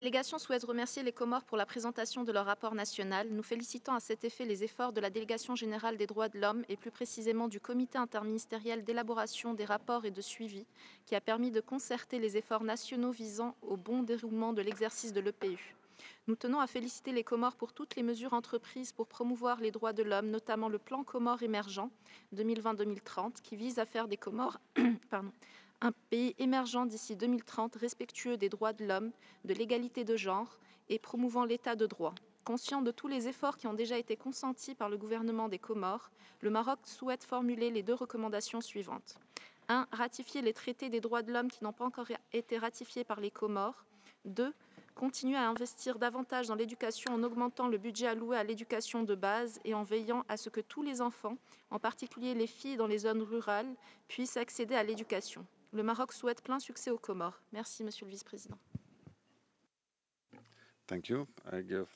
La délégation souhaite remercier les Comores pour la présentation de leur rapport national, nous félicitant à cet effet les efforts de la Délégation générale des droits de l'homme et plus précisément du Comité interministériel d'élaboration des rapports et de suivi, qui a permis de concerter les efforts nationaux visant au bon déroulement de l'exercice de l'EPU. Nous tenons à féliciter les Comores pour toutes les mesures entreprises pour promouvoir les droits de l'homme, notamment le plan Comores émergent 2020-2030, qui vise à faire des Comores un pays émergent d'ici 2030, respectueux des droits de l'homme, de l'égalité de genre et promouvant l'état de droit. Conscient de tous les efforts qui ont déjà été consentis par le gouvernement des Comores, le Maroc souhaite formuler les 2 recommandations suivantes. 1. Ratifier les traités des droits de l'homme qui n'ont pas encore été ratifiés par les Comores. 2. Continuer à investir davantage dans l'éducation en augmentant le budget alloué à l'éducation de base et en veillant à ce que tous les enfants, en particulier les filles dans les zones rurales, puissent accéder à l'éducation. Le Maroc souhaite plein succès aux Comores. Merci, Monsieur le Vice-président. Thank you. I give